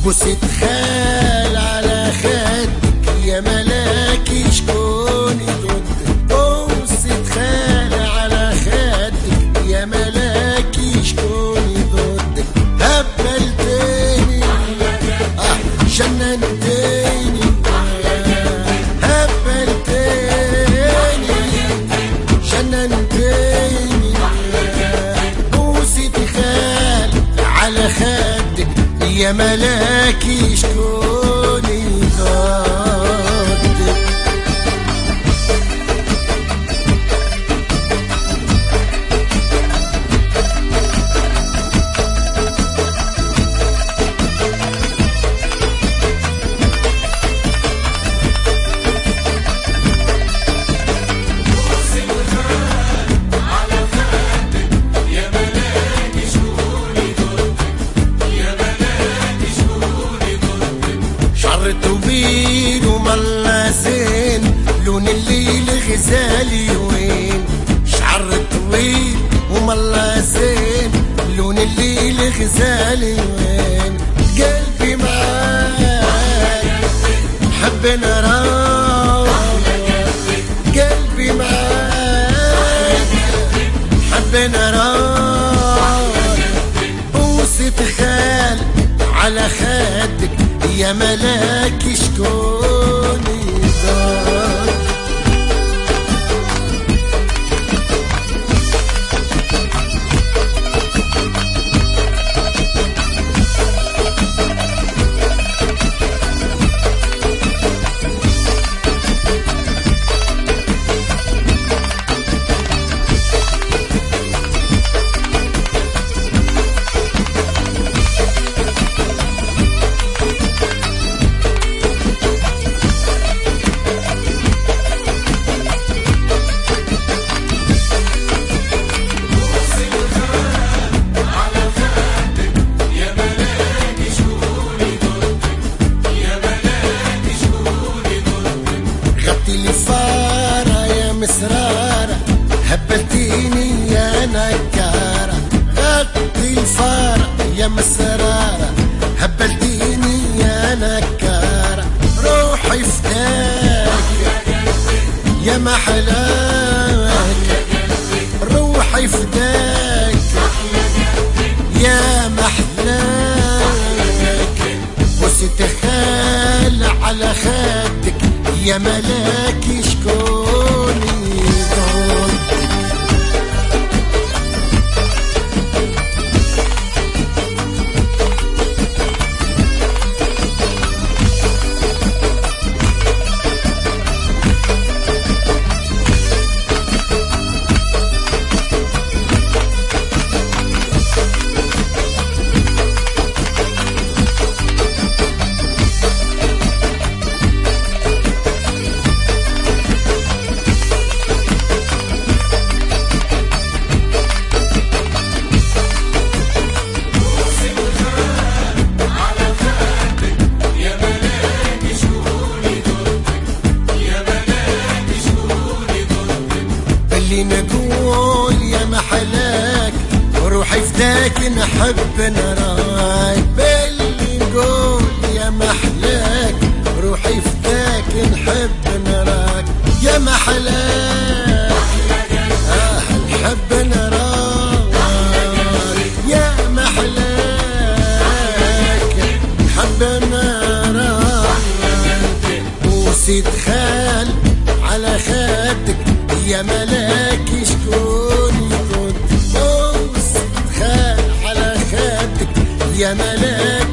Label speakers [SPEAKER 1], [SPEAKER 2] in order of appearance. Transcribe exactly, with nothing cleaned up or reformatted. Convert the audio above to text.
[SPEAKER 1] بوسة خال على خدك يا ملاكي شكون يردك. بوسة خال على خدك يا ملاكي شكون يردك. هبلتني اه جننتني هبلتني جننتني. بوسة خال على خدك يا ملاكي شكون يردك. طويل وملا زين لون الليل غزالي وين. شعر طويل وملا زين لون الليل غزالي وين. قلبي معاك حب نراك. قلبي معاك حب نراك. بوسة خال على خدك يا ملاكي شكون يردك. مسرارة هبلتيني يا نكارة. غطي الفارة يا مسرارة هبلتيني يا نكارة. روحي فداك يا محلاك. روحي فداك يا محلاك. بوسة خال على خدك يا ملاكي شكون يردك. اللي نقول يا محلاك روحي فداك نحب نراك. باللي نقول يا محلاك روحي فداك نحب نراك. يا محلاك آه نحب نراك. يا محلاك نحب نراك. بوسة خال على خدك يا ملاكي شكون يردك. بوسة خال على خدك يا ملاكي